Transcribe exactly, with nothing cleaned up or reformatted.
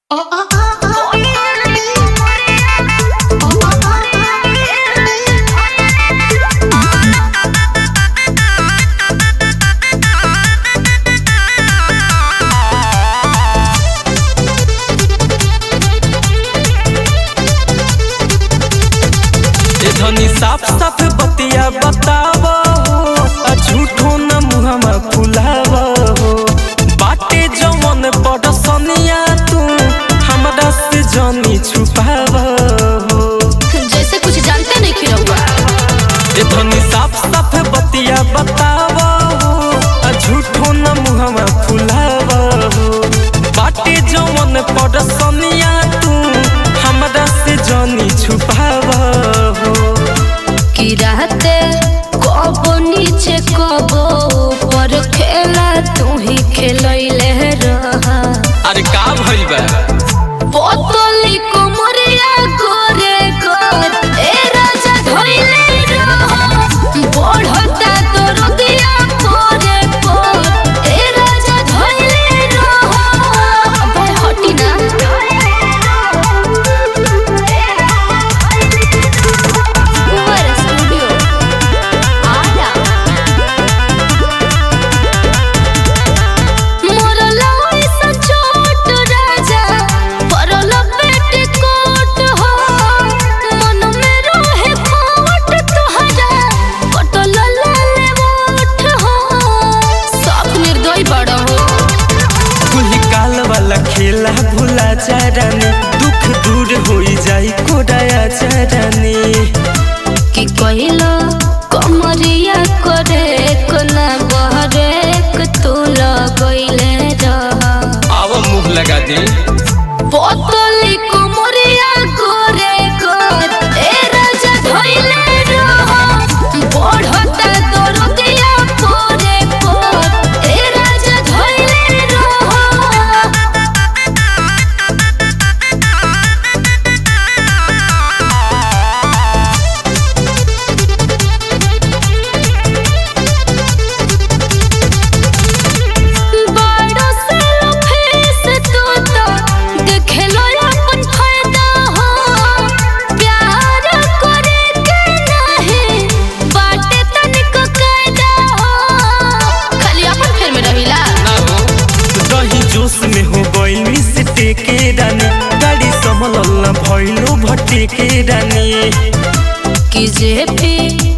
धनी साफ साफ बतिया बताव हो, झूठो न मुहमा फुलाव हो। बाटे जवन बड़ सनिया तू हमरा से जानी छुपाव हो। जैसे कुछ जानते नहीं खिलौआ। धनी साफ साफ बतिया बताव हो, झूठो न मुहमा फुलाव हो। बाटे जवन बड़ सनिया तू हमरा से जानी छुपाव हो। कि रहते कबो नीचे कबो ऊपर खेला तू ही खेलैले रहा। अरे का भइल बा? बोतली कोमरिया गोरे गोर ए राजा धइले रहा। बढ़ता तोर दिया गोरे गोर ए राजा धइले रहा। भाई हटी ना। खेला भूला चारानी दुख दूर होई जाई कोडाया चारानी। कि कहिला कमरिया करे कोना बहरे क तू लगइले रहा। आव मुंह लगा दे। बोतली कमरिया गोरे गोर ए राजा धइले रहा। बढ़ता तोर दिया गोरे गोर ए राजा धइले रहा। में हो गइल मिस्टे के रानी गाड़ी संभलल ना भइलो भट्टे के रानी। कि जे पे